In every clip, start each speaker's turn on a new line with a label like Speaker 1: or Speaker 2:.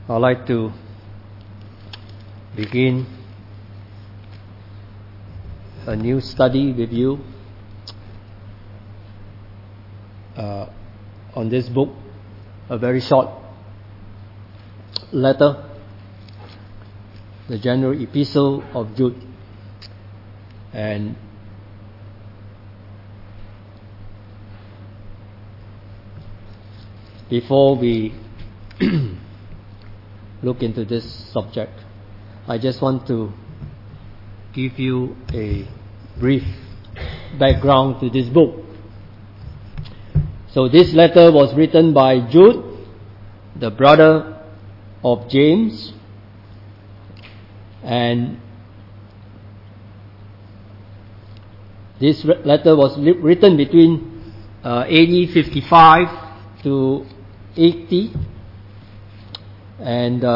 Speaker 1: I'd like to begin a new study with you on this book, a very short letter, the general epistle of Jude. And before we look into this subject, I just want to give you a brief background to this book. So this letter was written by Jude, the brother of James, and this letter was written between AD 55 to 80, and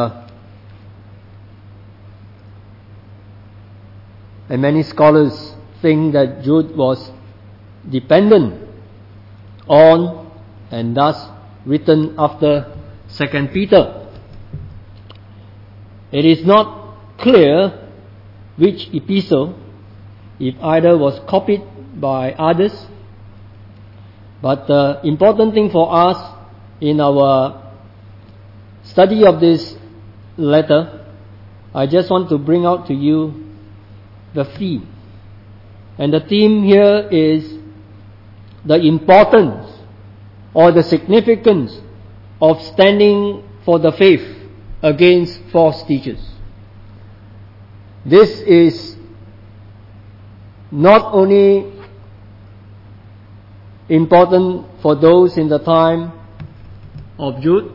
Speaker 1: many scholars think that Jude was dependent on and thus written after 2 Peter. It is not clear which epistle, if either was copied by others, but the important thing for us in our study of this letter, I just want to bring out to you the theme. And the theme here is the importance or the significance of standing for the faith against false teachers. This is not only important for those in the time of Jude,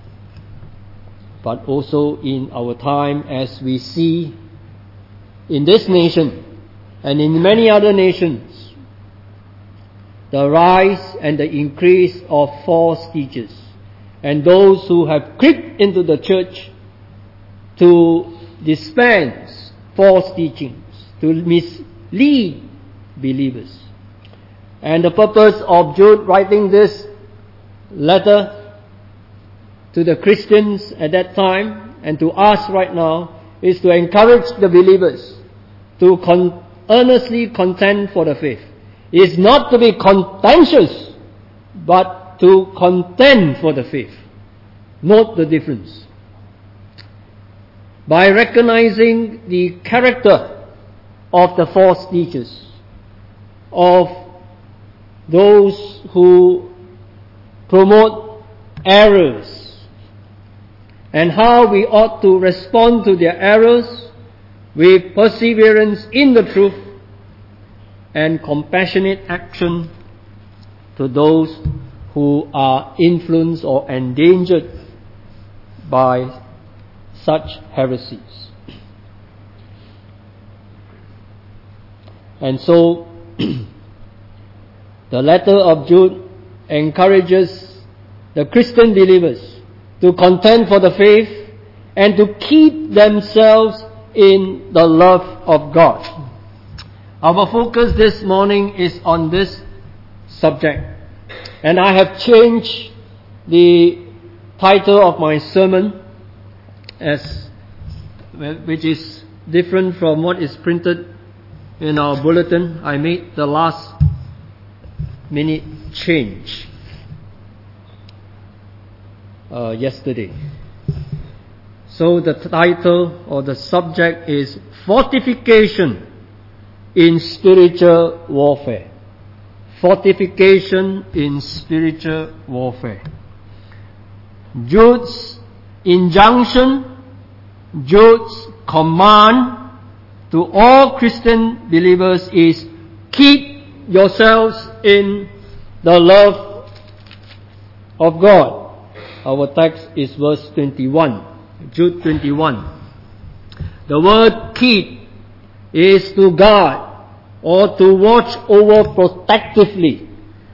Speaker 1: but also in our time, as we see in this nation and in many other nations, the rise and the increase of false teachers and those who have crept into the church to dispense false teachings, to mislead believers. And the purpose of Jude writing this letter to the Christians at that time and to us right now is to encourage the believers to earnestly contend for the faith. It is not to be contentious, but to contend for the faith. Note the difference. By recognizing the character of the false teachers, of those who promote errors, and how we ought to respond to their errors with perseverance in the truth and compassionate action to those who are influenced or endangered by such heresies. And so, the letter of Jude encourages the Christian believers to contend for the faith and to keep themselves in the love of God. Our focus this morning is on this subject, and I have changed the title of my sermon, which is different from what is printed in our bulletin. I made the last minute change yesterday. So the title or the subject is Fortification in Spiritual Warfare. Fortification in Spiritual Warfare. Jude's injunction, Jude's command to all Christian believers is keep yourselves in the love of God. Our text is verse 21, Jude 21. The word keep is to guard or to watch over protectively.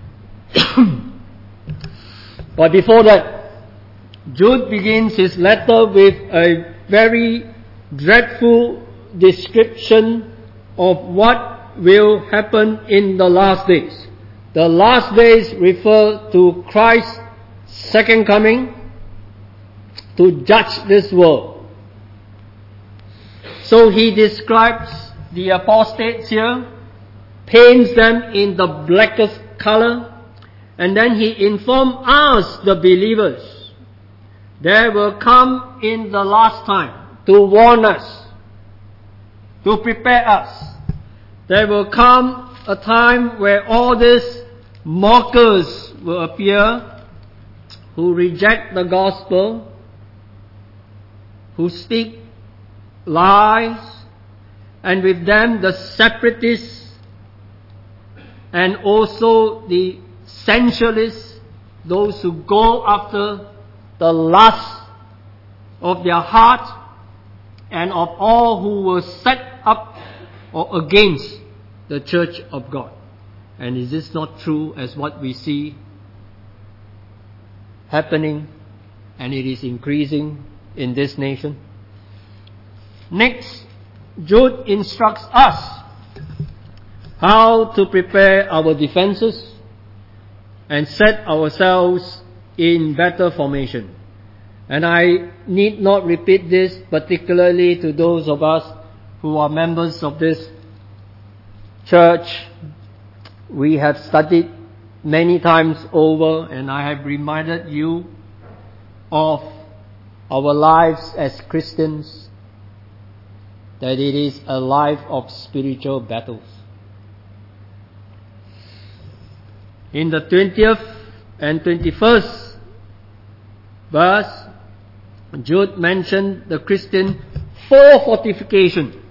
Speaker 1: But before that, Jude begins his letter with a very dreadful description of what will happen in the last days. The last days refer to Christ's second coming, to judge this world. So he describes the apostates here, paints them in the blackest color, and then he informs us, the believers, there will come in the last time to warn us, to prepare us. There will come a time where all these mockers will appear, who reject the gospel, who speak lies, and with them the separatists and also the sensualists, those who go after the lust of their heart, and of all who were set up or against the church of God. And is this not true as what we see happening, and it is increasing in this nation? Next, Jude instructs us how to prepare our defenses and set ourselves in better formation. And I need not repeat this, particularly to those of us who are members of this church. We have studied many times over, and I have reminded you of our lives as Christians, that it is a life of spiritual battles. In the 20th and 21st verse, Jude mentioned the Christian fortification,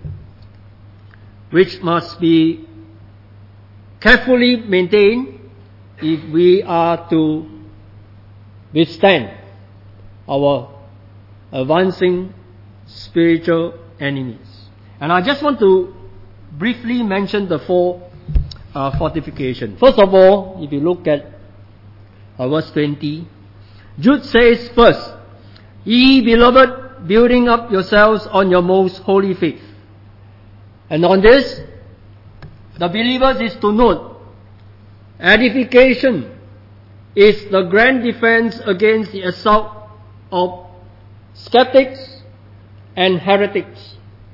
Speaker 1: which must be carefully maintained if we are to withstand our advancing spiritual enemies. And I just want to briefly mention the four fortification. First of all, if you look at verse 20, Jude says first, "Ye beloved, building up yourselves on your most holy faith." And on this, the believers is to note, edification is the grand defense against the assault of skeptics and heretics.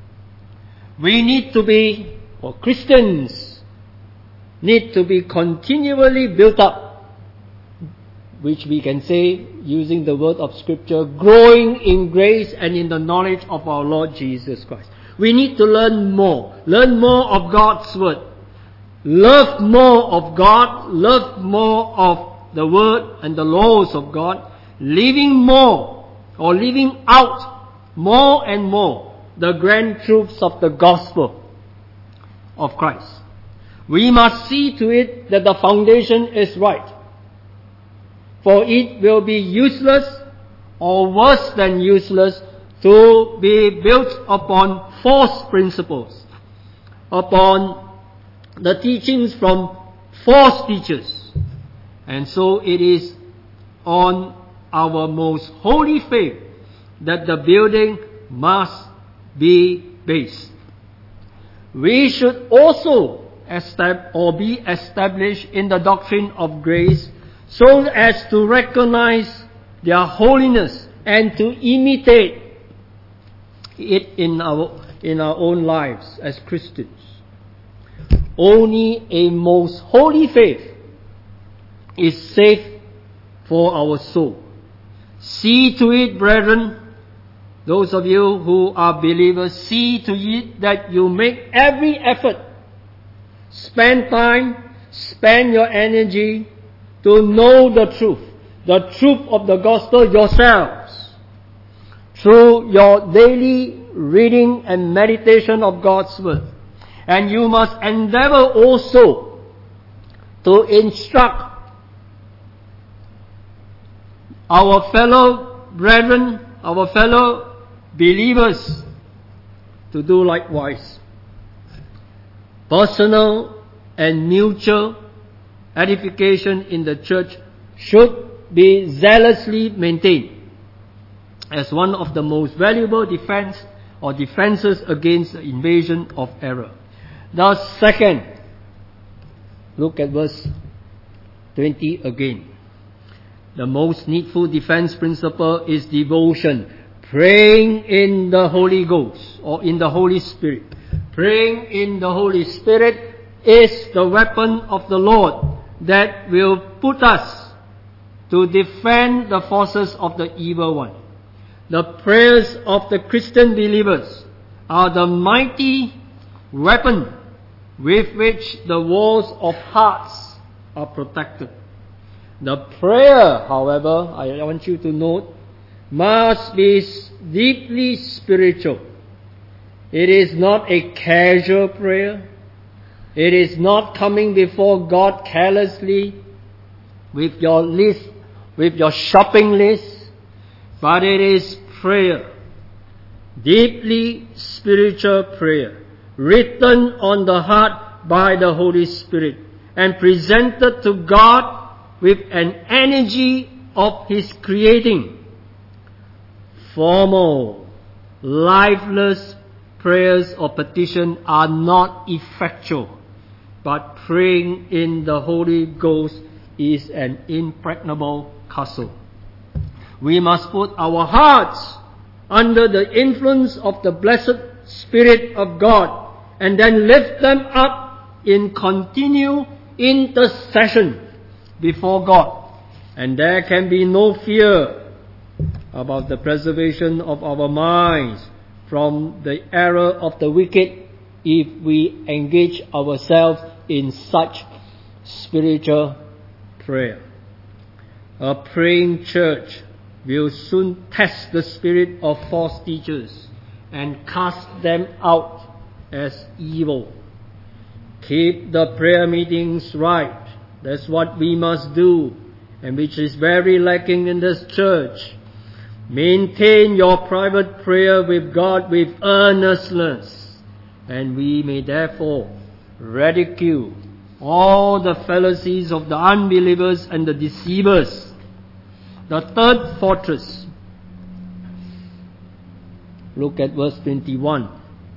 Speaker 1: We need to be, or Christians need to be continually built up, which we can say, using the word of Scripture, growing in grace and in the knowledge of our Lord Jesus Christ. We need to learn more of God's Word, love more of God, love more of the Word and the laws of God, living more or living out more and more the grand truths of the gospel of Christ. We must see to it that the foundation is right, for it will be useless or worse than useless to be built upon false principles, upon the teachings from false teachers. And so it is on our most holy faith that the building must be based. We should also be established in the doctrine of grace, so as to recognize their holiness and to imitate it in our own lives as Christians. Only a most holy faith is safe for our soul. See to it, brethren, those of you who are believers, see to it that you make every effort, spend time, spend your energy to know the truth of the gospel yourselves, through your daily reading and meditation of God's Word. And you must endeavor also to instruct our fellow brethren, our fellow believers to do likewise. Personal and mutual edification in the church should be zealously maintained as one of the most valuable defenses against the invasion of error. Now, second, look at verse 20 again. The most needful defense principle is devotion. Praying in the Holy Ghost or in the Holy Spirit. Praying in the Holy Spirit is the weapon of the Lord that will put us to defend the forces of the evil one. The prayers of the Christian believers are the mighty weapon with which the walls of hearts are protected. The prayer, however, I want you to note, must be deeply spiritual. It is not a casual prayer. It is not coming before God carelessly with your list, with your shopping list, but it is prayer, deeply spiritual prayer, written on the heart by the Holy Spirit and presented to God with an energy of His creating. Formal, lifeless prayers or petition are not effectual, but praying in the Holy Ghost is an impregnable castle. We must put our hearts under the influence of the blessed Spirit of God and then lift them up in continual intercession before God. And there can be no fear about the preservation of our minds from the error of the wicked if we engage ourselves in such spiritual prayer. A praying church will soon test the spirit of false teachers and cast them out as evil. Keep the prayer meetings right. That's what we must do, and which is very lacking in this church. Maintain your private prayer with God with earnestness, and we may therefore ridicule all the fallacies of the unbelievers and the deceivers. The third fortress. Look at verse 21.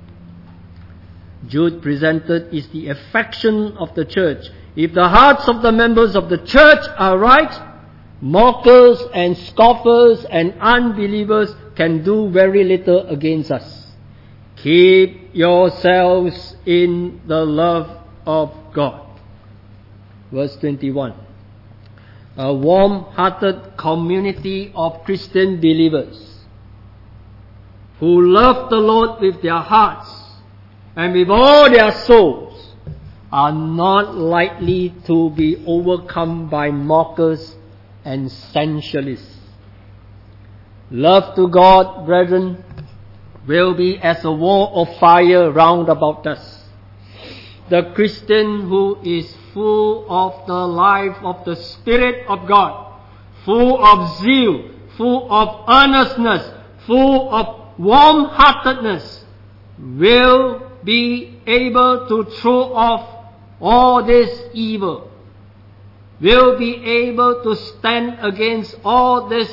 Speaker 1: Jude presented is the affection of the church. If the hearts of the members of the church are right, mockers and scoffers and unbelievers can do very little against us. Keep yourselves in the love of God. Verse 21. A warm-hearted community of Christian believers who love the Lord with their hearts and with all their souls are not likely to be overcome by mockers and sensualists. Love to God, brethren, will be as a wall of fire round about us. The Christian who is full of the life of the Spirit of God, full of zeal, full of earnestness, full of warm-heartedness, will be able to throw off all this evil, will be able to stand against all this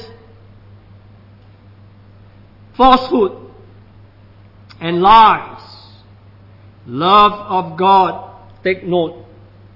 Speaker 1: falsehood and lies. Love of God, take note,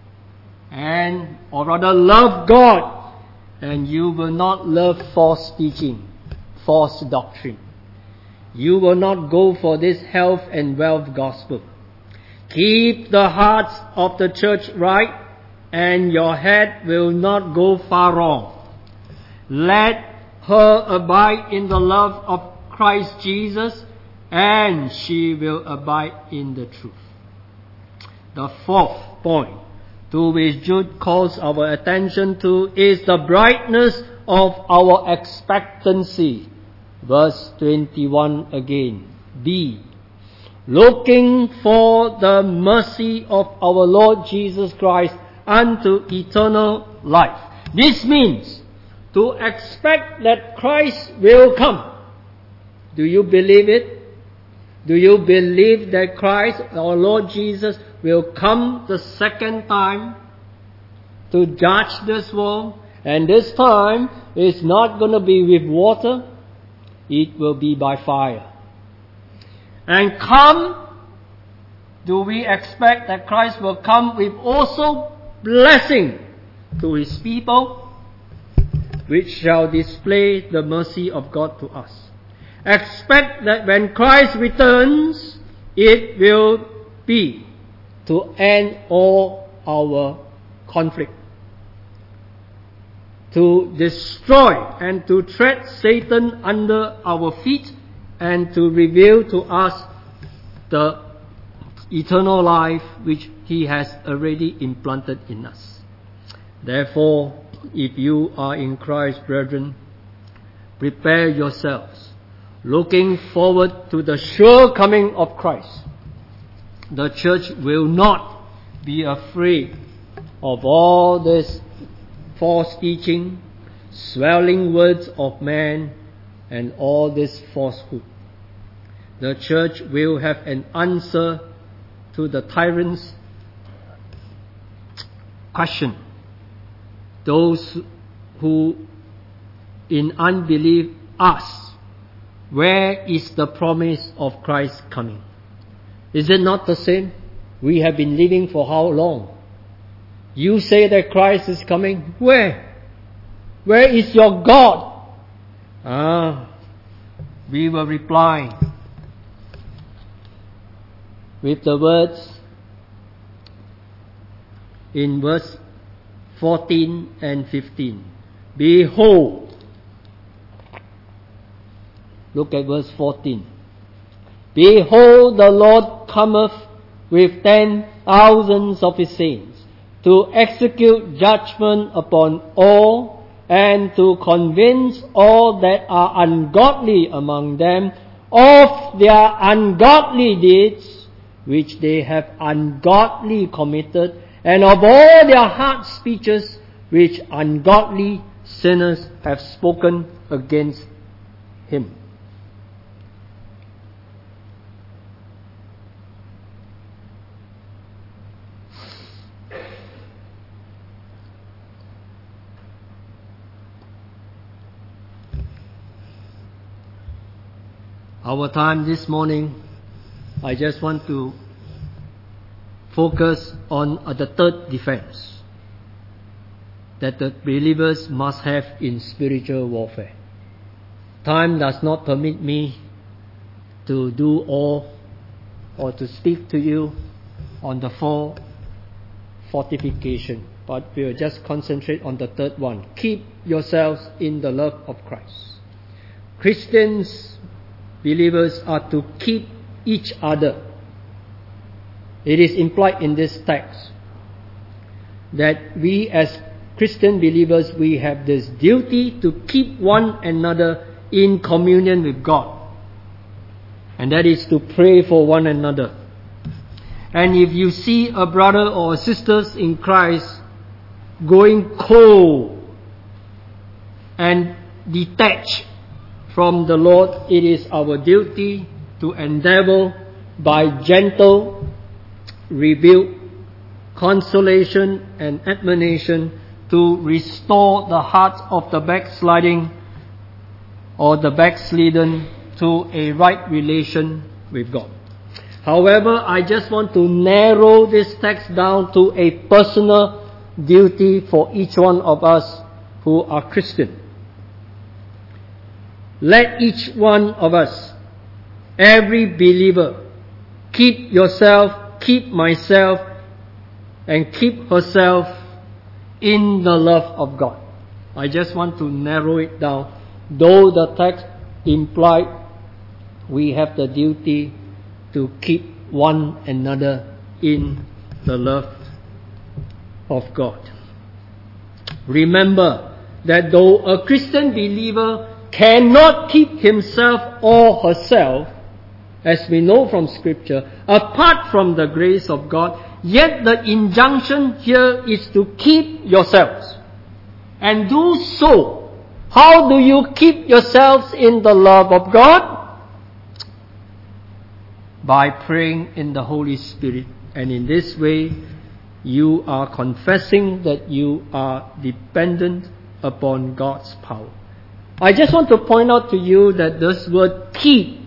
Speaker 1: or rather love God, and you will not love false teaching, false doctrine. You will not go for this health and wealth gospel. Keep the hearts of the church right, and your head will not go far wrong. Let her abide in the love of Christ Jesus, and she will abide in the truth. The fourth point to which Jude calls our attention to is the brightness of our expectancy. Verse 21 again. B. Looking for the mercy of our Lord Jesus Christ unto eternal life. This means to expect that Christ will come. Do you believe it? Do you believe that Christ, our Lord Jesus, will come the second time to judge this world? And this time is not going to be with water. It will be by fire. And do we expect that Christ will come with also blessing to His people? which shall display the mercy of God to us. Expect that when Christ returns, it will be to end all our conflict, to destroy and to tread Satan under our feet, and to reveal to us the eternal life which He has already implanted in us. Therefore, if you are in Christ, brethren, prepare yourselves, looking forward to the sure coming of Christ. The church will not be afraid of all this false teaching, swelling words of man, and all this falsehood. The church will have an answer to the tyrant's question. Those who in unbelief ask, where is the promise of Christ's coming? Is it not the same? We have been living for how long? You say that Christ is coming. Where? Where is your God? We will reply with the words in verse 14 and 15. Behold, look at verse 14. Behold, the Lord cometh with 10,000s of His saints, to execute judgment upon all, and to convince all that are ungodly among them of their ungodly deeds, which they have ungodly committed, and of all their hard speeches, which ungodly sinners have spoken against Him. Our time this morning, I just want to focus on the third defense that the believers must have in spiritual warfare. Time does not permit me to do all or to speak to you on the four fortification, but we will just concentrate on the third one. Keep yourselves in the love of Christ. Christians, believers are to keep each other. It is implied in this text that we as Christian believers, we have this duty to keep one another in communion with God. And that is to pray for one another. And if you see a brother or sisters in Christ going cold and detached from the Lord, it is our duty to endeavor by gentle rebuke, consolation and admonition to restore the heart of the backsliding or the backslidden to a right relation with God. However, I just want to narrow this text down to a personal duty for each one of us who are Christian. Let each one of us, every believer, keep yourself, keep myself, and keep herself in the love of God. I just want to narrow it down. Though the text implied we have the duty to keep one another in the love of God. Remember that though a Christian believer cannot keep himself or herself, as we know from Scripture, apart from the grace of God, yet the injunction here is to keep yourselves. And do so. How do you keep yourselves in the love of God? By praying in the Holy Spirit. And in this way, you are confessing that you are dependent upon God's power. I just want to point out to you that this word keep,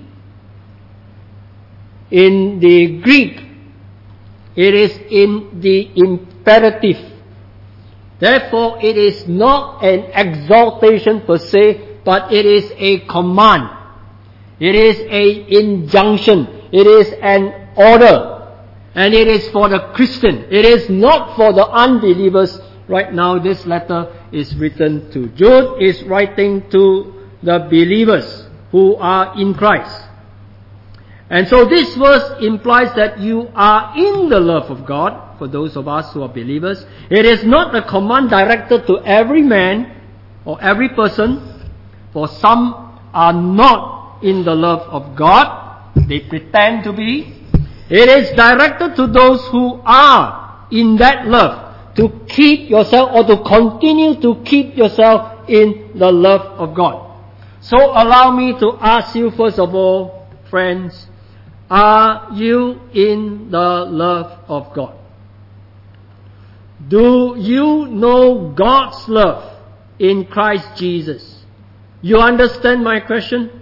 Speaker 1: in the Greek, it is in the imperative. Therefore, it is not an exaltation per se, but it is a command. It is an injunction. It is an order. And it is for the Christian. It is not for the unbelievers. Right now, this letter is written to Jude, is writing to the believers who are in Christ. And so this verse implies that you are in the love of God, for those of us who are believers. It is not a command directed to every man or every person, for some are not in the love of God. They pretend to be. It is directed to those who are in that love, to keep yourself or to continue to keep yourself in the love of God. So allow me to ask you first of all, friends, are you in the love of God? Do you know God's love in Christ Jesus? You understand my question?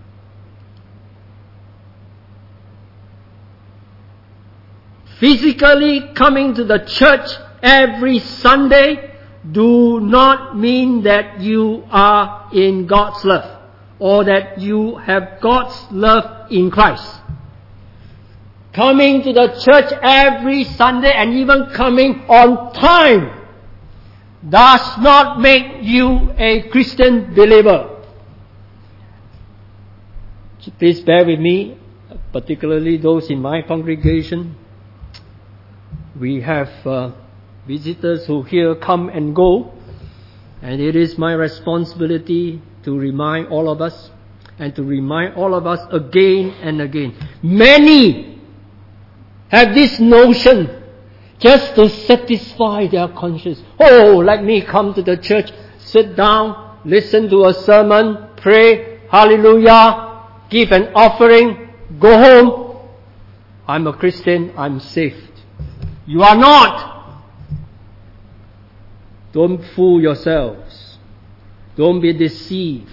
Speaker 1: Physically coming to the church every Sunday do not mean that you are in God's love or that you have God's love in Christ. Coming to the church every Sunday and even coming on time does not make you a Christian believer. Please bear with me, particularly those in my congregation. We have visitors who here come and go, and it is my responsibility to remind all of us and to remind all of us again and again. Many have this notion just to satisfy their conscience. Oh, let me come to the church, sit down, listen to a sermon, pray, hallelujah, give an offering, go home. I'm a Christian, I'm saved. You are not. Don't fool yourselves. Don't be deceived.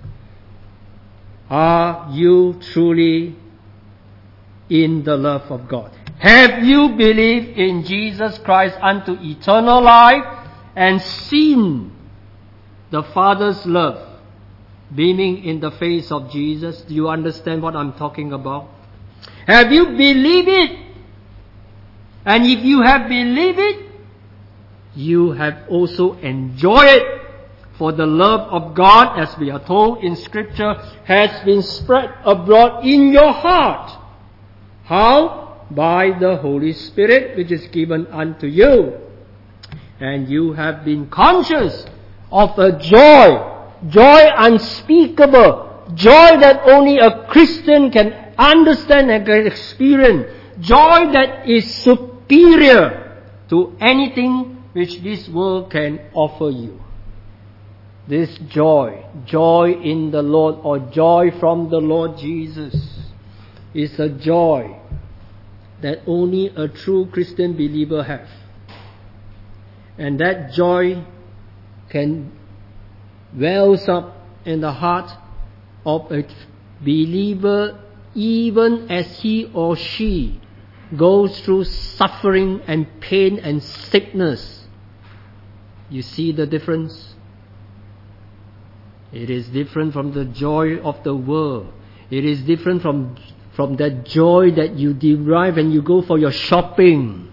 Speaker 1: Are you truly in the love of God? Have you believed in Jesus Christ unto eternal life and seen the Father's love beaming in the face of Jesus? Do you understand what I'm talking about? Have you believed it? And if you have believed it, you have also enjoyed it. For the love of God, as we are told in Scripture, has been spread abroad in your heart. How? By the Holy Spirit, which is given unto you. And you have been conscious of a joy unspeakable, joy that only a Christian can understand and can experience, joy that is superior to anything which this world can offer you. This joy in the Lord, or joy from the Lord Jesus, is a joy that only a true Christian believer has. And that joy can wells up in the heart of a believer even as he or she goes through suffering and pain and sickness. You see the difference? It is different from the joy of the world. It is different from that joy that you derive when you go for your shopping.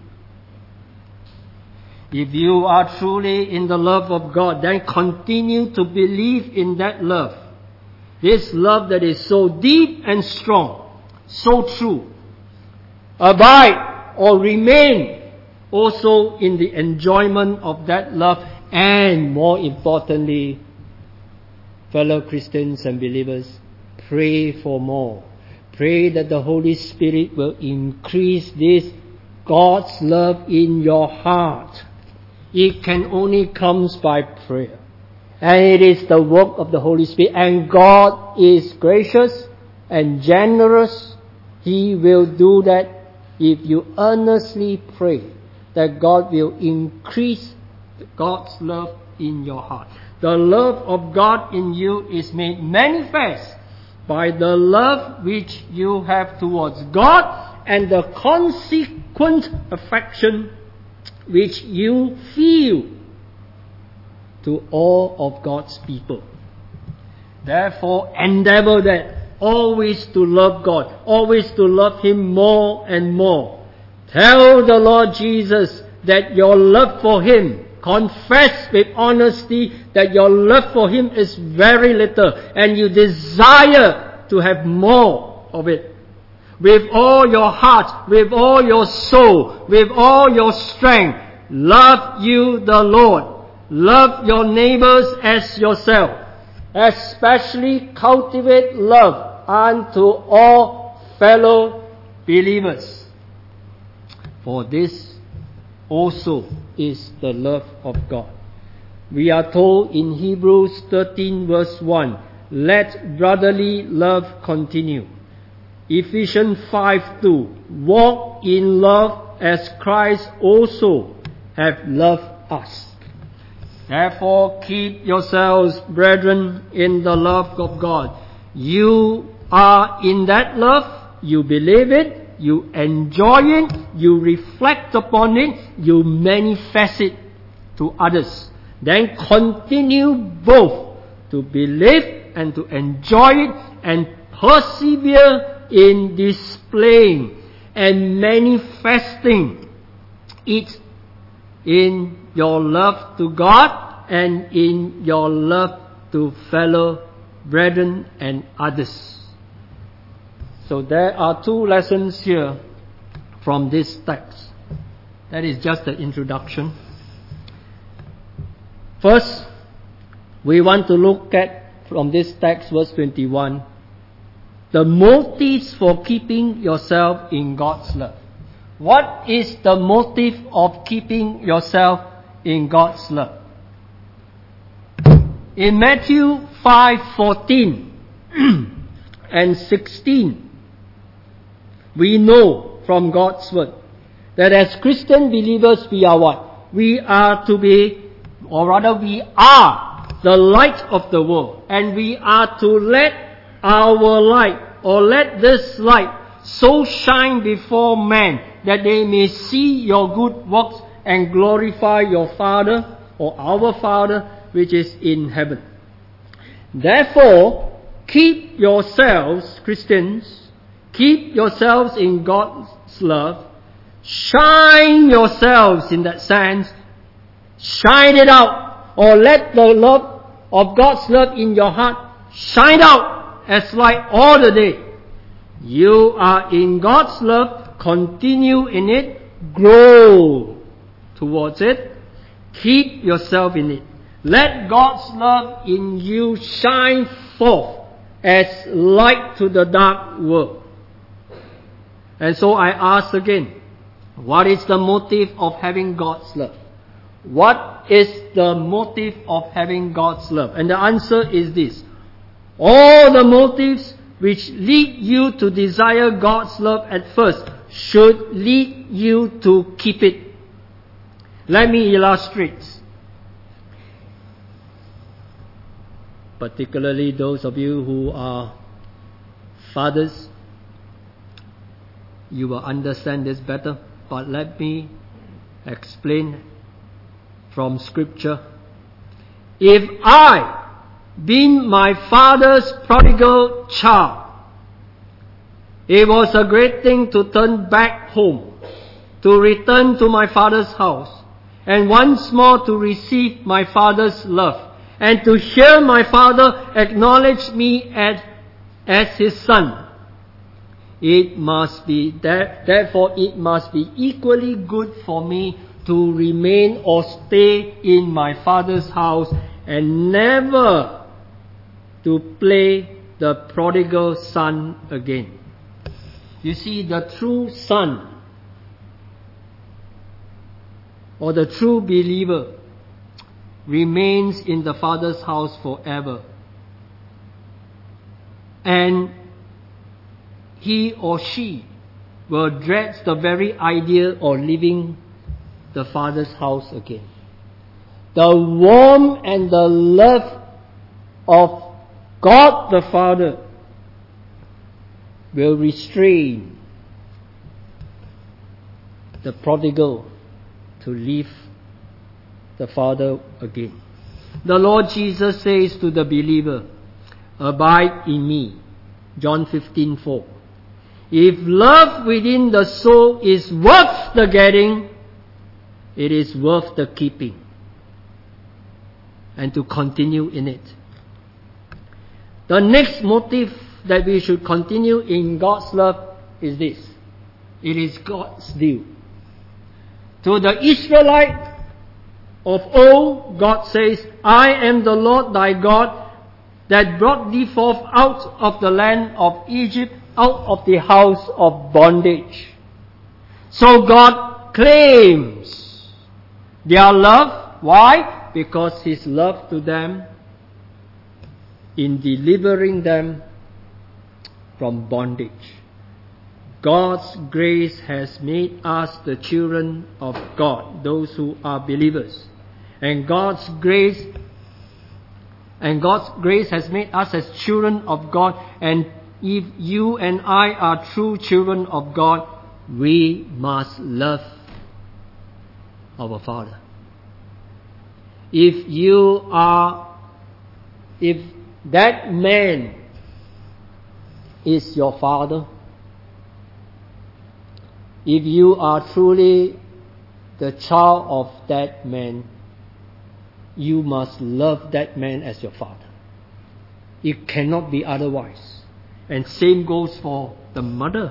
Speaker 1: If you are truly in the love of God, then continue to believe in that love. This love that is so deep and strong, so true. Abide or remain also in the enjoyment of that love, and more importantly, fellow Christians and believers, pray for more. Pray that the Holy Spirit will increase this God's love in your heart. It can only come by prayer. And it is the work of the Holy Spirit. And God is gracious and generous. He will do that if you earnestly pray that God will increase God's love in your heart. The love of God in you is made manifest by the love which you have towards God and the consequent affection which you feel to all of God's people. Therefore, endeavor that always to love God, always to love Him more and more. Tell the Lord Jesus that your love for Him, confess with honesty that your love for Him is very little and you desire to have more of it. With all your heart, with all your soul, with all your strength, love you the Lord. Love your neighbors as yourself. Especially cultivate love unto all fellow believers. For this also is the love of God. We are told in Hebrews 13 verse 1, let brotherly love continue. Ephesians 5:2, walk in love as Christ also hath loved us. Therefore keep yourselves, brethren, in the love of God. You are in that love, you believe it, you enjoy it, you reflect upon it, you manifest it to others. Then continue both to believe and to enjoy it and persevere in displaying and manifesting it in your love to God and in your love to fellow brethren and others. So there are two lessons here from this text. That is just the introduction. First, we want to look at from this text, verse 21, the motives for keeping yourself in God's love. What is the motive of keeping yourself in God's love? In Matthew 5:14 and 16, we know from God's word that as Christian believers we are what? We are to be, or rather we are the light of the world. And we are to let our light, or let this light so shine before men that they may see your good works and glorify your Father, or our Father, which is in heaven. Therefore, keep yourselves, Christians, keep yourselves in God's love. Shine yourselves in that sense. Shine it out, or let the love of God's love in your heart shine out as light all the day. You are in God's love, continue in it, grow towards it, keep yourself in it. Let God's love in you shine forth as light to the dark world. And so I ask again, what is the motive of having God's love? What is the motive of having God's love? And the answer is this. All the motives which lead you to desire God's love at first should lead you to keep it. Let me illustrate. Particularly those of you who are fathers, you will understand this better. But let me explain from Scripture. If I, being my father's prodigal child, it was a great thing to turn back home, to return to my father's house, and once more to receive my father's love, and to hear my father acknowledge me as his son. It must be therefore it must be equally good for me to remain or stay in my father's house and never to play the prodigal son again. You see, the true son or the true believer remains in the Father's house forever. And he or she will dread the very idea of leaving the Father's house again. The warmth and the love of God the Father will restrain the prodigal to leave the Father again. the Lord Jesus says to the believer, "Abide in me." John 15:4. If love within the soul is worth the getting, it is worth the keeping and to continue in it. The next motive that we should continue in God's love is this. It is God's due. To the Israelite of old, God says, "I am the Lord thy God that brought thee forth out of the land of Egypt, out of the house of bondage." So God claims their love. Why? Because His love to them in delivering them from bondage. God's grace has made us the children of God, those who are believers. And God's grace has made us as children of God. And if you and I are true children of God, we must love our Father. If that man is your father, if you are truly the child of that man, you must love that man as your father. It cannot be otherwise. And same goes for the mother.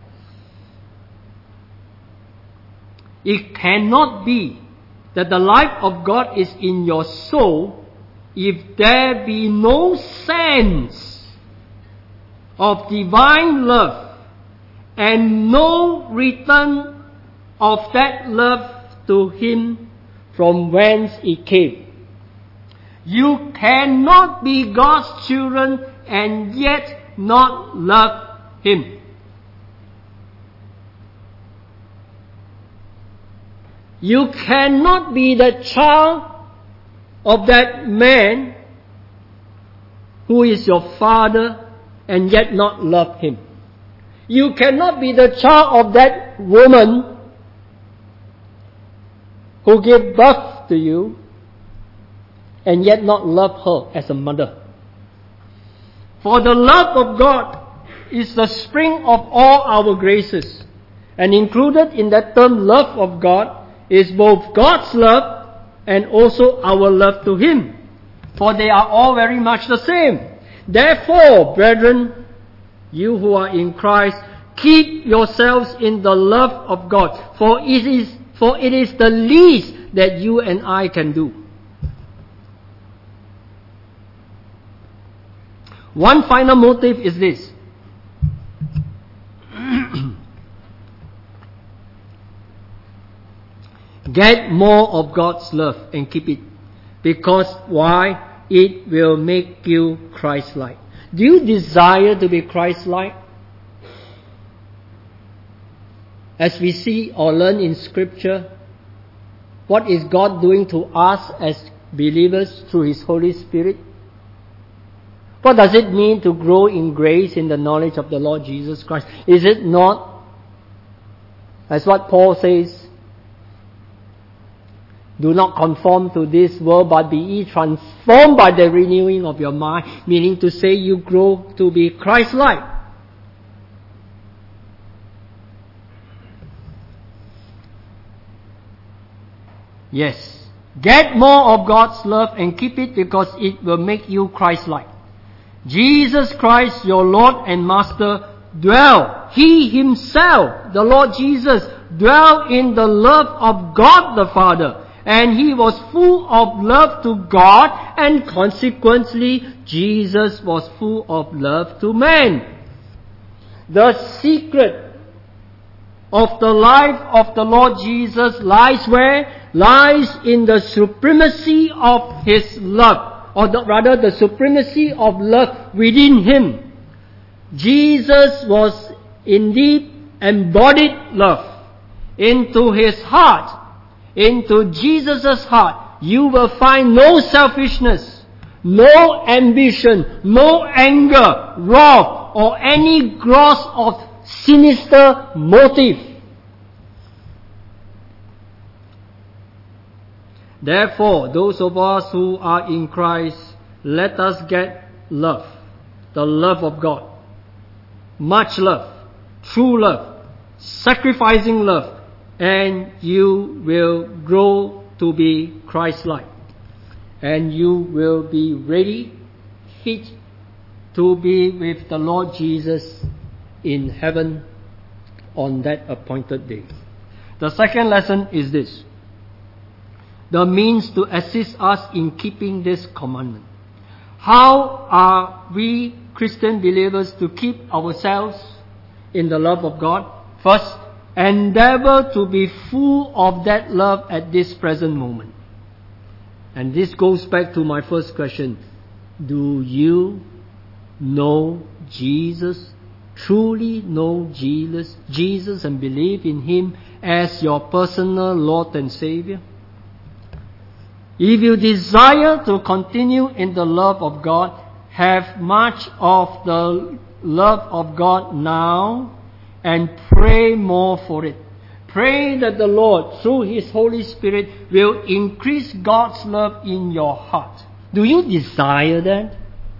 Speaker 1: It cannot be that the life of God is in your soul if there be no sense of divine love and no return of that love to Him from whence it came. You cannot be God's children and yet not love Him. You cannot be the child of that man who is your father and yet not love him. You cannot be the child of that woman who gave birth to you and yet not love her as a mother. For the love of God is the spring of all our graces. And included in that term, love of God, is both God's love and also our love to Him. For they are all very much the same. Therefore, brethren, you who are in Christ, keep yourselves in the love of God. For it is the least that you and I can do. One final motive is this. Get more of God's love and keep it. Because why? It will make you Christ-like. Do you desire to be Christ-like? As we see or learn in Scripture, what is God doing to us as believers through His Holy Spirit? What does it mean to grow in grace in the knowledge of the Lord Jesus Christ? Is it not, as what Paul says, do not conform to this world, but be ye transformed by the renewing of your mind, meaning to say you grow to be Christ-like. Yes. Get more of God's love and keep it because it will make you Christ-like. Jesus Christ, your Lord and Master, He Himself, the Lord Jesus, dwelt in the love of God the Father. And He was full of love to God, and consequently, Jesus was full of love to man. The secret of the life of the Lord Jesus lies where? Lies in the supremacy of His love, or rather the supremacy of love within Him. Jesus was indeed embodied love into His heart. Into Jesus' heart, you will find no selfishness, no ambition, no anger, wrath, or any gross or sinister motive. Therefore, those of us who are in Christ, let us get love, the love of God. Much love, true love, sacrificing love, and you will grow to be Christ-like. And you will be ready, fit to be with the Lord Jesus in heaven on that appointed day. The second lesson is this: the means to assist us in keeping this commandment. How are we Christian believers to keep ourselves in the love of God? First, endeavor to be full of that love at this present moment. And this goes back to my first question. Do you know Jesus? Truly know Jesus and believe in Him as your personal Lord and Savior? If you desire to continue in the love of God, have much of the love of God now and pray more for it. Pray that the Lord, through His Holy Spirit, will increase God's love in your heart. Do you desire that?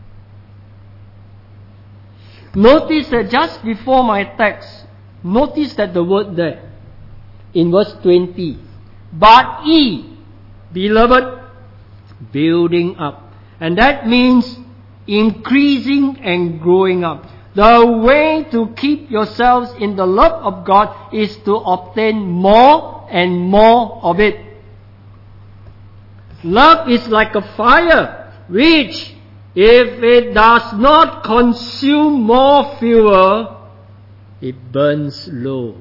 Speaker 1: Notice that just before my text, notice that the word there, in verse 20, but ye, beloved, building up. And that means increasing and growing up. The way to keep yourselves in the love of God is to obtain more and more of it. Love is like a fire, which, if it does not consume more fuel, it burns low.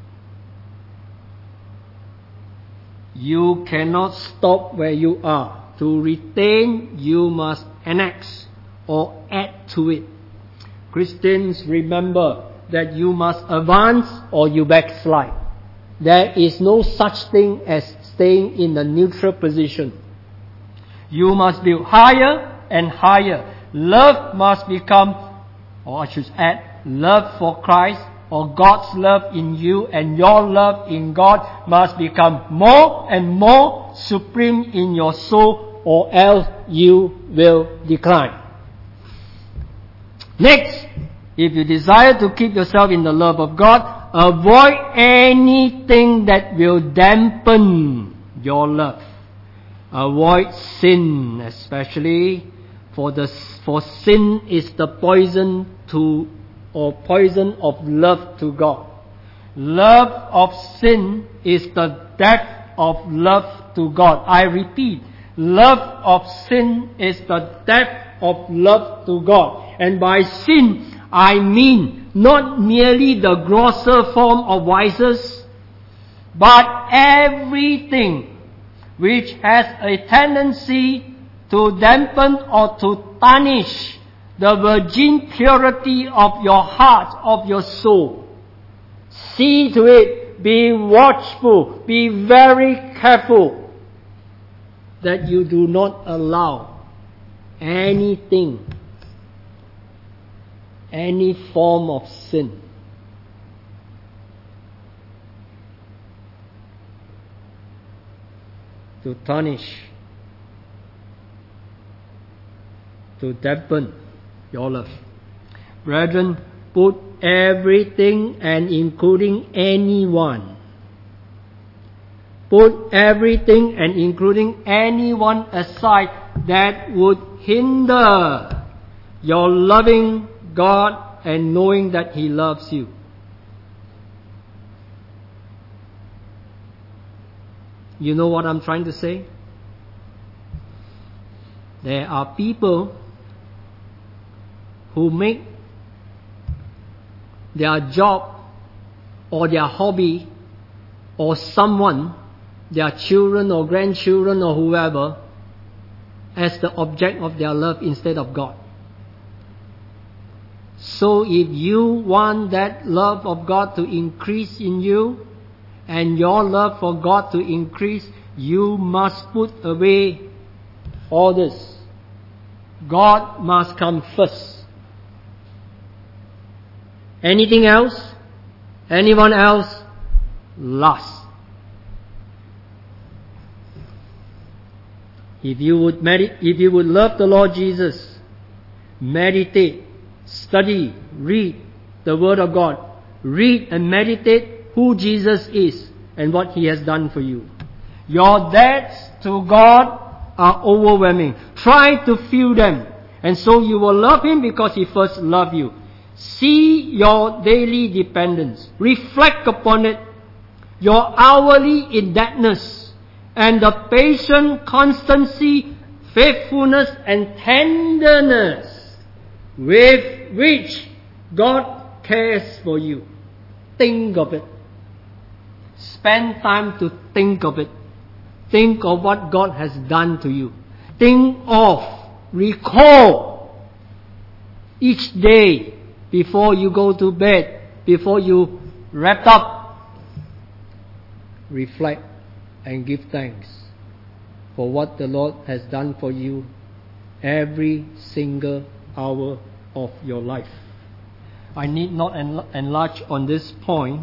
Speaker 1: You cannot stop where you are. To retain, you must annex or add to it. Christians, remember that you must advance or you backslide. There is no such thing as staying in a neutral position. You must build higher and higher. Love must become, or I should add, love for Christ, or God's love in you and your love in God must become more and more supreme in your soul, or else you will decline. Next, if you desire to keep yourself in the love of God, avoid anything that will dampen your love. Avoid sin, especially for sin is the poison of love to God. Love of sin is the death of love to God. I repeat, love of sin is the death of love to God. And by sin, I mean not merely the grosser form of vices, but everything which has a tendency to dampen or to tarnish the virgin purity of your heart, of your soul. See to it, be watchful, be very careful that you do not allow anything, any form of sin to tarnish, to dampen your love. Brethren, put everything and including anyone. Put everything and including anyone aside that would hinder your loving God and knowing that He loves you. You know what I'm trying to say? There are people who make their job or their hobby or someone, their children or grandchildren or whoever, as the object of their love instead of God. So if you want that love of God to increase in you and your love for God to increase, you must put away all this. God must come first. Anything else? Anyone else? Last. If you would love the Lord Jesus, meditate, study, read the Word of God. Read and meditate who Jesus is and what He has done for you. Your debts to God are overwhelming. Try to feel them. And so you will love Him because He first loved you. See your daily dependence. Reflect upon it. Your hourly indebtedness and the patient constancy, faithfulness and tenderness with which God cares for you. Think of it. Spend time to think of it. Think of what God has done to you. Think of, recall each day before you go to bed, before you wrap up. Reflect and give thanks for what the Lord has done for you every single hour of your life. I need not enlarge on this point,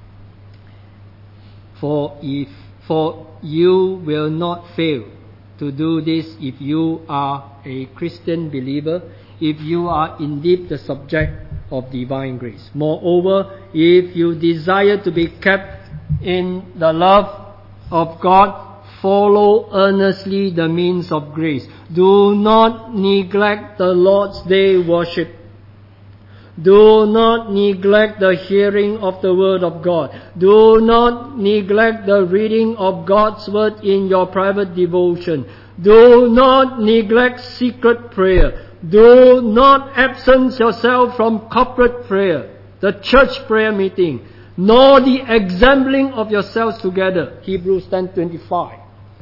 Speaker 1: for you will not fail to do this if you are a Christian believer, if you are indeed the subject of divine grace. Moreover, if you desire to be kept in the love of God, follow earnestly the means of grace. Do not neglect the Lord's Day worship. Do not neglect the hearing of the Word of God. Do not neglect the reading of God's Word in your private devotion. Do not neglect secret prayer. Do not absent yourself from corporate prayer, the church prayer meeting, nor the assembling of yourselves together. Hebrews 10:25.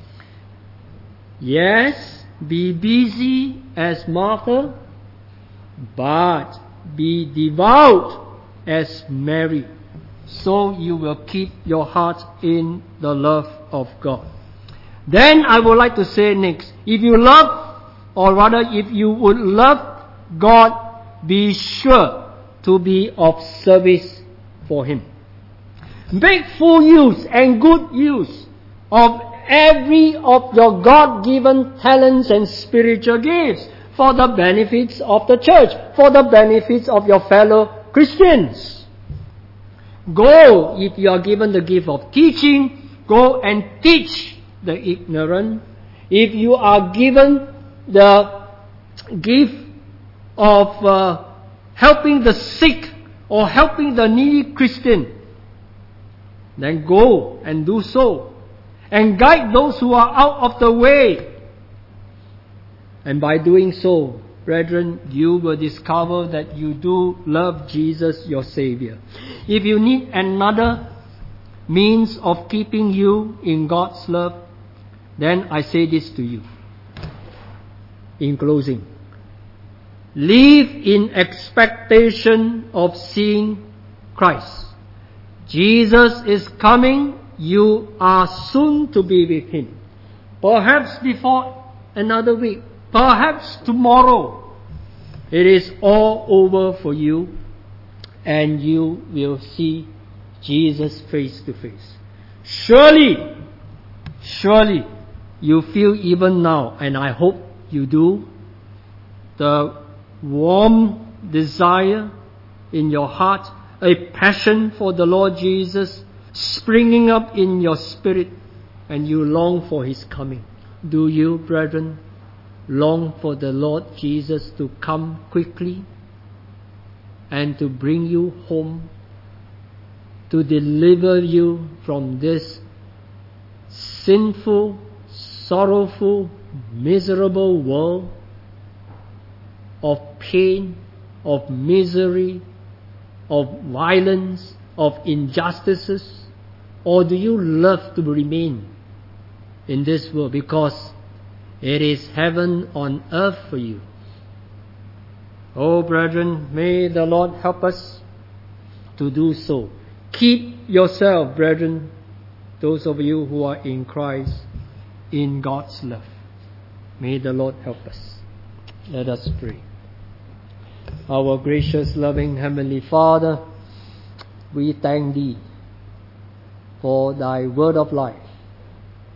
Speaker 1: Yes, be busy as Martha, but be devout as Mary, so you will keep your heart in the love of God. Then I would like to say next, if you would love God, be sure to be of service for Him. Make full use and good use of every of your God-given talents and spiritual gifts for the benefits of the church, for the benefits of your fellow Christians. Go, if you are given the gift of teaching, go and teach the ignorant. If you are given the gift of helping the sick or helping the needy Christian, then go and do so. And guide those who are out of the way. And by doing so, brethren, you will discover that you do love Jesus, your Savior. If you need another means of keeping you in God's love, then I say this to you. In closing, live in expectation of seeing Christ. Jesus is coming. You are soon to be with Him. Perhaps before another week. Perhaps tomorrow. It is all over for you, and you will see Jesus face to face. Surely, you feel even now, and I hope you do, the warm desire in your heart, a passion for the Lord Jesus springing up in your spirit, and you long for His coming. Do you, brethren, long for the Lord Jesus to come quickly and to bring you home, to deliver you from this sinful, sorrowful, miserable world of pain, of misery, of violence, of injustices? Or do you love to remain in this world because it is heaven on earth for you? Oh, brethren, may the Lord help us to do so. Keep yourself, brethren, those of you who are in Christ, in God's love. May the Lord help us. Let us pray. Our gracious, loving Heavenly Father, we thank Thee for Thy word of life,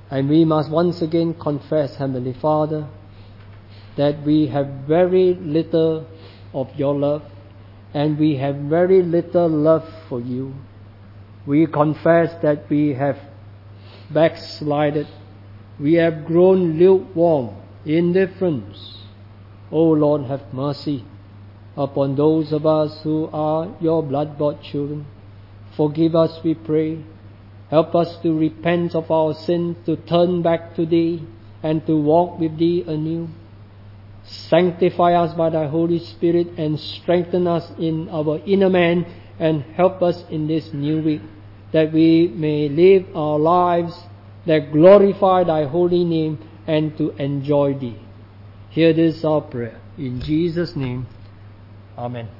Speaker 1: And we must once again confess, Heavenly Father, that we have very little of your love, and we have very little love for you. We confess that we have backslided. We have grown lukewarm, indifferent. O Lord, have mercy upon those of us who are your blood-bought children. Forgive us, we pray. Help us to repent of our sins, to turn back to Thee, and to walk with Thee anew. Sanctify us by Thy Holy Spirit, and strengthen us in our inner man, and help us in this new week, that we may live our lives that glorify Thy holy name, and to enjoy Thee. Hear this our prayer. In Jesus' name, Amen.